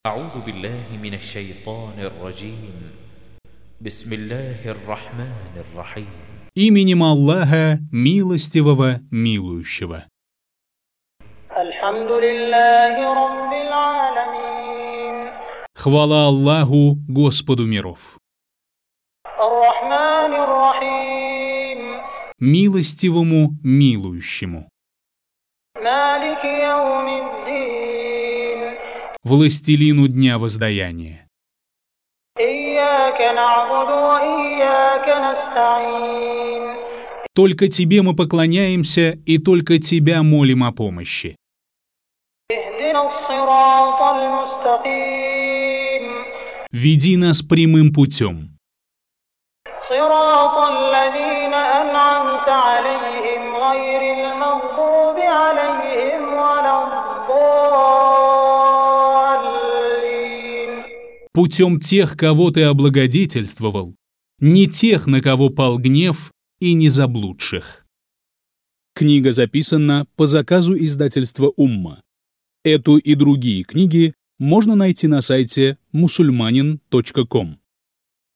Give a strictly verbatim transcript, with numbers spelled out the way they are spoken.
أعوذ بالله من الشيطان الرجيم بسم الله الرحمن الرحيم Именем Аллаха, милостивого, милующего. Альхамдулиллахи Раббил Аламин. Хвала Аллаху, Господу миров. Ар-Рахманир Рахим. Милостивому, милующему. Малики яумиддин. Властелину дня воздаяния. Ийяка на'буду ва ийяка наста'ин. Только Тебе мы поклоняемся и только Тебя молим о помощи. Ихдинас-сираталь мустаким. Веди нас прямым путем. Сираталь лазина ан'амта алейхим гайрил магдуби алейхим валаддаллин. Путем тех, кого Ты облагодетельствовал, не тех, на кого пал гнев, и не заблудших. Книга записана по заказу издательства «Умма». Эту и другие книги можно найти на сайте мусульманин точка ком.